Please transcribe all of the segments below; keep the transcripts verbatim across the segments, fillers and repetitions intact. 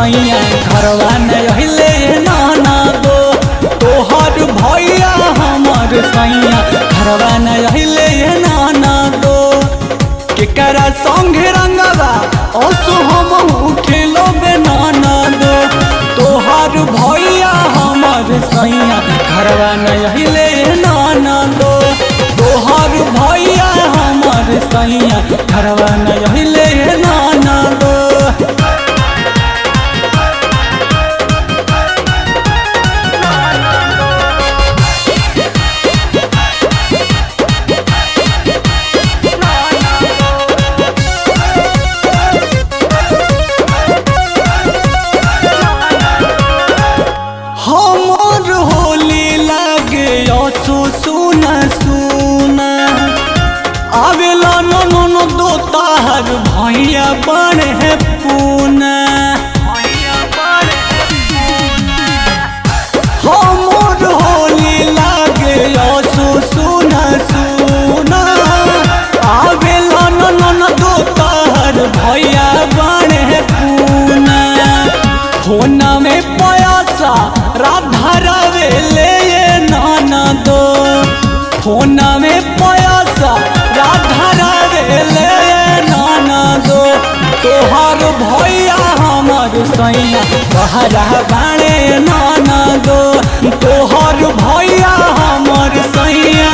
सैया घरवा न अहिले नाना दो तोहर भैया हमर सैया घरवा न अहिले नाना दो केकरा संगे रंगवा असो हम खेलो बे नाना दो तोहर भैया हमर सैया घरवा न अहिले नाना दो तोहर भैया हमर सैया घरवा न अहिले नाना दो हमर होली लागे असो सुना सुना आवेला नन दो ताहर भैया बड़े है पूना हमर होली लागे असो सुना सुना आवेला नन दो ताहर भैया बड़े है पूना होना में पयासा राधा रवे ले नाना दो फोना में पयासा राधा रवे ले नाना दो तोहर भैया हमर सैया बहरा बाणे नाना दो तोहर भैया हमर सैया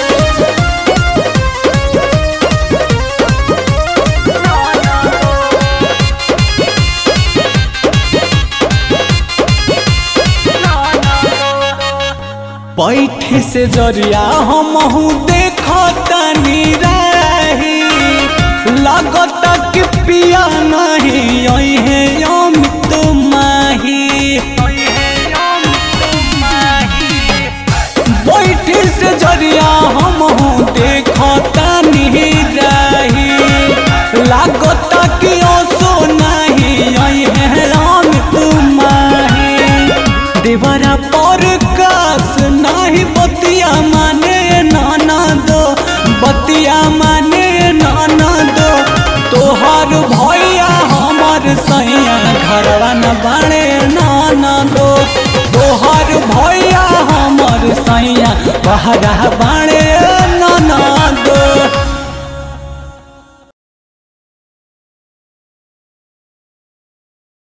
बैठे से जरिया हमहू देखतनी रही लागत कि पिया नहीं अहे अमित माही बैठे से जरिया हमहू देखतनी रही लागत कि ओसो नहीं अहे अमित माही देवरा पर कास नहीं बतिया माने नाना दो बतिया माने नाना दो तोहर भैया हमर सैया घरवा न बाणे नाना दो तोहर भैया हमर सैया बहरा बाणे नाना